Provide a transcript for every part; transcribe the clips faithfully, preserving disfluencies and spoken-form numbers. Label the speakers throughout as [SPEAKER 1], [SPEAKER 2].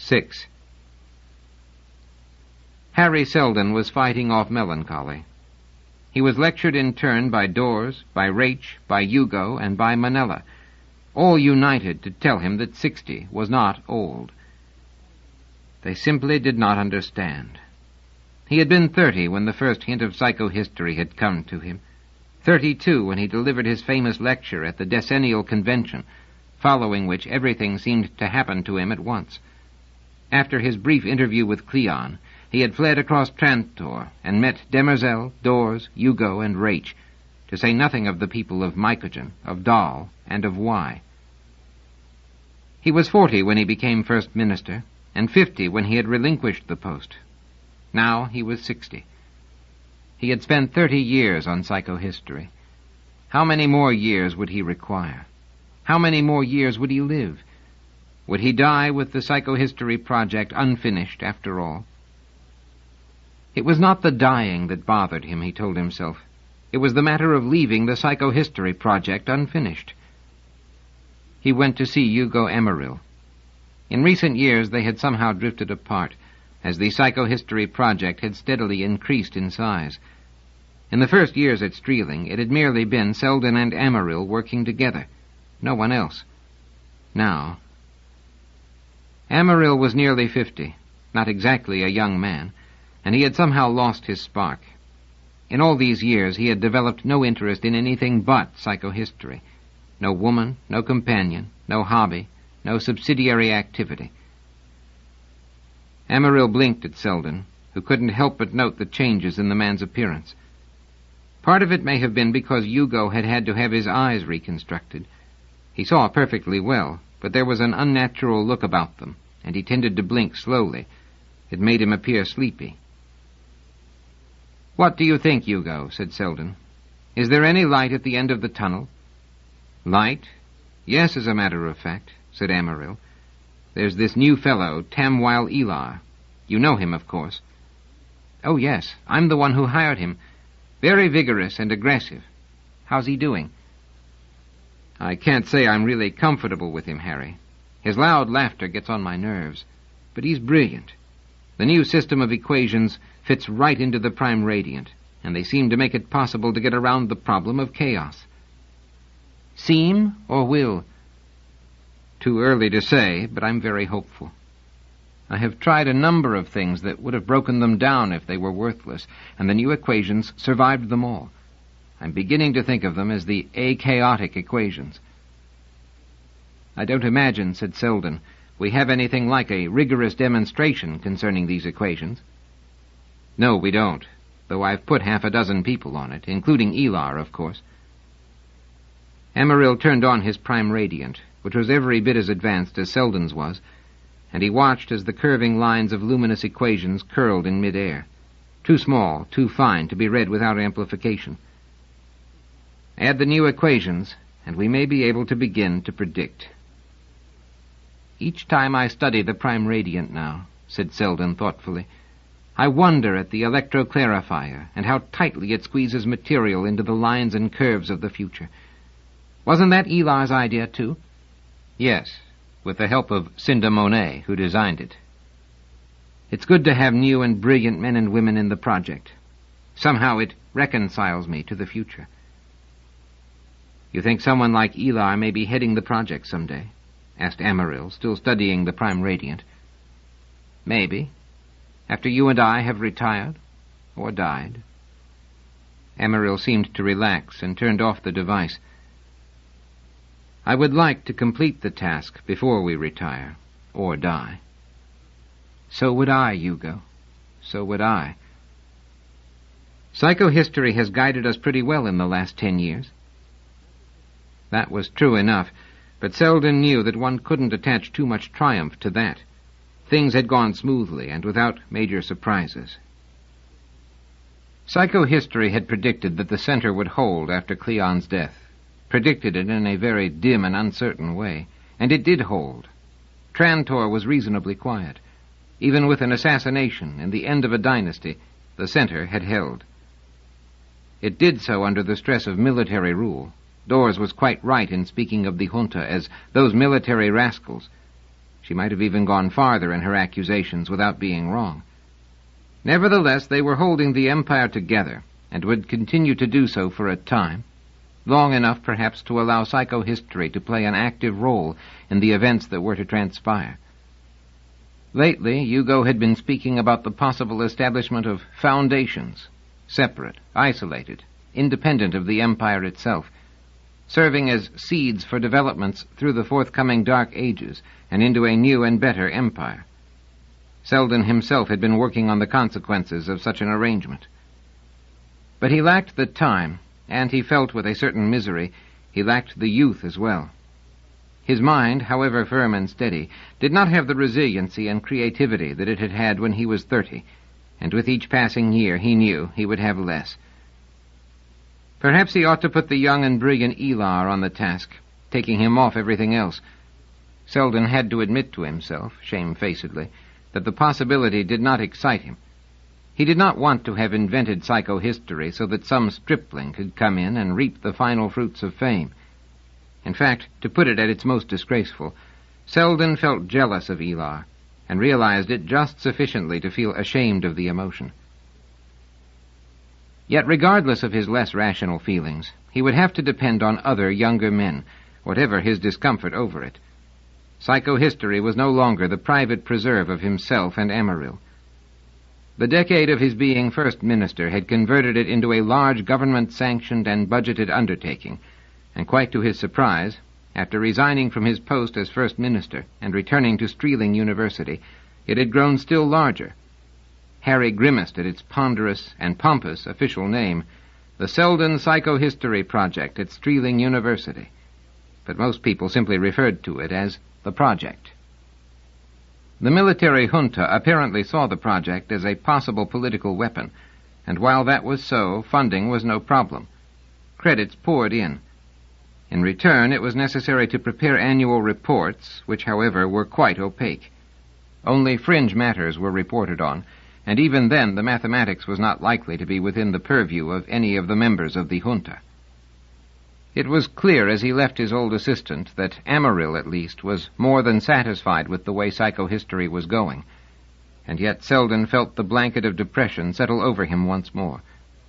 [SPEAKER 1] Six. Harry Selden was fighting off melancholy. He was lectured in turn by Dawes, by Raich, by Hugo, and by Manella, all united to tell him that sixty was not old. They simply did not understand. He had been thirty when the first hint of psychohistory had come to him, thirty-two when he delivered his famous lecture at the decennial convention, following which everything seemed to happen to him at once. After his brief interview with Cleon, he had fled across Trantor and met Demerzel, Dawes, Hugo, and Raich, to say nothing of the people of Mycogen, of Dahl, and of Y. He was forty when he became First Minister, and fifty when he had relinquished the post. Now he was sixty. He had spent thirty years on psychohistory. How many more years would he require? How many more years would he live? Would he die with the psychohistory project unfinished after all? It was not the dying that bothered him, he told himself. It was the matter of leaving the psychohistory project unfinished. He went to see Hugo Emeril. In recent years they had somehow drifted apart, as the psychohistory project had steadily increased in size. In the first years at Streeling, it had merely been Selden and Emeril working together, no one else. Now, Emeril was nearly fifty, not exactly a young man, and he had somehow lost his spark. In all these years he had developed no interest in anything but psychohistory. No woman, no companion, no hobby, no subsidiary activity. Emeril blinked at Selden, who couldn't help but note the changes in the man's appearance. Part of it may have been because Hugo had had to have his eyes reconstructed. He saw perfectly well, but there was an unnatural look about them, and he tended to blink slowly. It made him appear sleepy. "What do you think, Hugo?" said Selden. "Is there any light at the end of the tunnel?" "Light? Yes, as a matter of fact," said Emeril. "There's this new fellow, Tamwile Elar. You know him, of course." "Oh, yes. I'm the one who hired him. Very vigorous and aggressive. How's he doing?" "I can't say I'm really comfortable with him, Harry. His loud laughter gets on my nerves. But he's brilliant. The new system of equations fits right into the prime radiant, and they seem to make it possible to get around the problem of chaos." "Seem or will?" "Too early to say, but I'm very hopeful. I have tried a number of things that would have broken them down if they were worthless, and the new equations survived them all. I'm beginning to think of them as the achaotic equations." "I don't imagine," said Selden, "we have anything like a rigorous demonstration concerning these equations." "No, we don't, though I've put half a dozen people on it, including Elar, of course." Emeril turned on his prime radiant, which was every bit as advanced as Selden's was, and he watched as the curving lines of luminous equations curled in mid-air, too small, too fine to be read without amplification. "Add the new equations, and we may be able to begin to predict." "Each time I study the prime radiant now," said Selden thoughtfully, "I wonder at the electroclarifier and how tightly it squeezes material into the lines and curves of the future. Wasn't that Elar's idea, too?" "Yes, with the help of Cinda Monet, who designed it." "It's good to have new and brilliant men and women in the project. Somehow it reconciles me to the future." "You think someone like Elar may be heading the project someday?" asked Emeril, still studying the prime radiant. "Maybe. After you and I have retired, or died." Emeril seemed to relax and turned off the device. "I would like to complete the task before we retire, or die." "So would I, Hugo. So would I." "Psychohistory has guided us pretty well in the last ten years." That was true enough, but Selden knew that one couldn't attach too much triumph to that. Things had gone smoothly and without major surprises. Psychohistory had predicted that the center would hold after Cleon's death, predicted it in a very dim and uncertain way, and it did hold. Trantor was reasonably quiet. Even with an assassination and the end of a dynasty, the center had held. It did so under the stress of military rule. Dawes was quite right in speaking of the junta as those military rascals. She might have even gone farther in her accusations without being wrong. Nevertheless, they were holding the empire together, and would continue to do so for a time, long enough perhaps to allow psychohistory to play an active role in the events that were to transpire. Lately, Hugo had been speaking about the possible establishment of foundations, separate, isolated, independent of the empire itself, serving as seeds for developments through the forthcoming Dark Ages and into a new and better empire. Selden himself had been working on the consequences of such an arrangement. But he lacked the time, and he felt with a certain misery he lacked the youth as well. His mind, however firm and steady, did not have the resiliency and creativity that it had had when he was thirty, and with each passing year he knew he would have less. Perhaps he ought to put the young and brilliant Elar on the task, taking him off everything else. Selden had to admit to himself, shamefacedly, that the possibility did not excite him. He did not want to have invented psychohistory so that some stripling could come in and reap the final fruits of fame. In fact, to put it at its most disgraceful, Selden felt jealous of Elar, and realized it just sufficiently to feel ashamed of the emotion. Yet regardless of his less rational feelings, he would have to depend on other younger men, whatever his discomfort over it. Psychohistory was no longer the private preserve of himself and Amaryl. The decade of his being First Minister had converted it into a large government-sanctioned and budgeted undertaking, and quite to his surprise, after resigning from his post as First Minister and returning to Streeling University, it had grown still larger. Harry grimaced at its ponderous and pompous official name, the Selden Psychohistory Project at Streeling University, but most people simply referred to it as the project. The military junta apparently saw the project as a possible political weapon, and while that was so, funding was no problem. Credits poured in. In return, it was necessary to prepare annual reports, which, however, were quite opaque. Only fringe matters were reported on, and even then the mathematics was not likely to be within the purview of any of the members of the junta. It was clear as he left his old assistant that Amaryl, at least, was more than satisfied with the way psychohistory was going, and yet Selden felt the blanket of depression settle over him once more.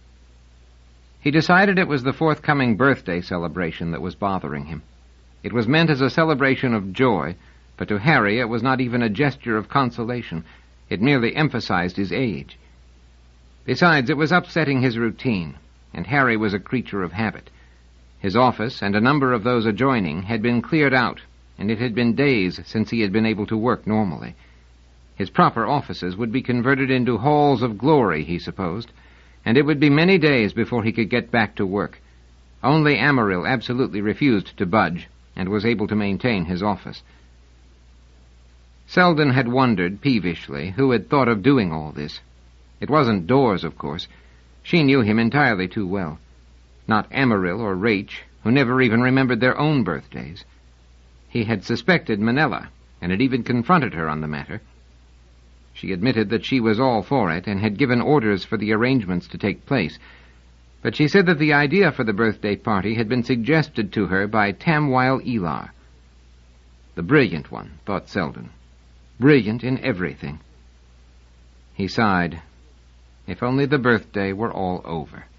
[SPEAKER 1] He decided it was the forthcoming birthday celebration that was bothering him. It was meant as a celebration of joy, but to Harry it was not even a gesture of consolation. It merely emphasized his age. Besides, it was upsetting his routine, and Harry was a creature of habit. His office and a number of those adjoining had been cleared out, and it had been days since he had been able to work normally. His proper offices would be converted into halls of glory, he supposed, and it would be many days before he could get back to work. Only Amaryl absolutely refused to budge, and was able to maintain his office. Selden had wondered, peevishly, who had thought of doing all this. It wasn't Dawes, of course. She knew him entirely too well. Not Amaryl or Rach, who never even remembered their own birthdays. He had suspected Manella, and had even confronted her on the matter. She admitted that she was all for it, and had given orders for the arrangements to take place, but she said that the idea for the birthday party had been suggested to her by Tamwile Elar. The brilliant one, thought Selden. Brilliant in everything. He sighed. If only the birthday were all over.